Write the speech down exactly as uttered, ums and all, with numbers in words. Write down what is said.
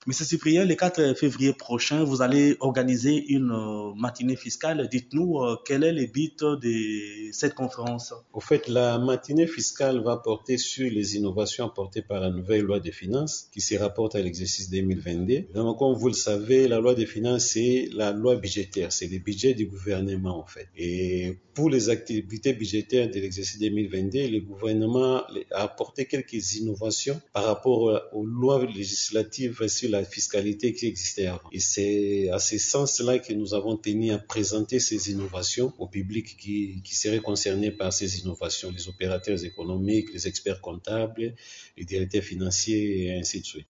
Monsieur Cyprien, le quatre février prochain, vous allez organiser une euh, matinée fiscale. Dites-nous euh, quel est le but de cette conférence. Au fait, la matinée fiscale va porter sur les innovations apportées par la nouvelle loi des finances qui se rapporte à l'exercice deux mille vingt-deux. Donc, comme vous le savez, la loi des finances, c'est la loi budgétaire, c'est le budget du gouvernement en fait. Et pour les activités budgétaires de l'exercice deux mille vingt-deux, le gouvernement a apporté quelques innovations par rapport aux lois législatives sur la fiscalité qui existaient avant. Et c'est à ce sens-là que nous avons tenu à présenter ces innovations au public qui, qui serait concerné par ces innovations, les opérateurs économiques, les experts comptables, les directeurs financiers et ainsi de suite.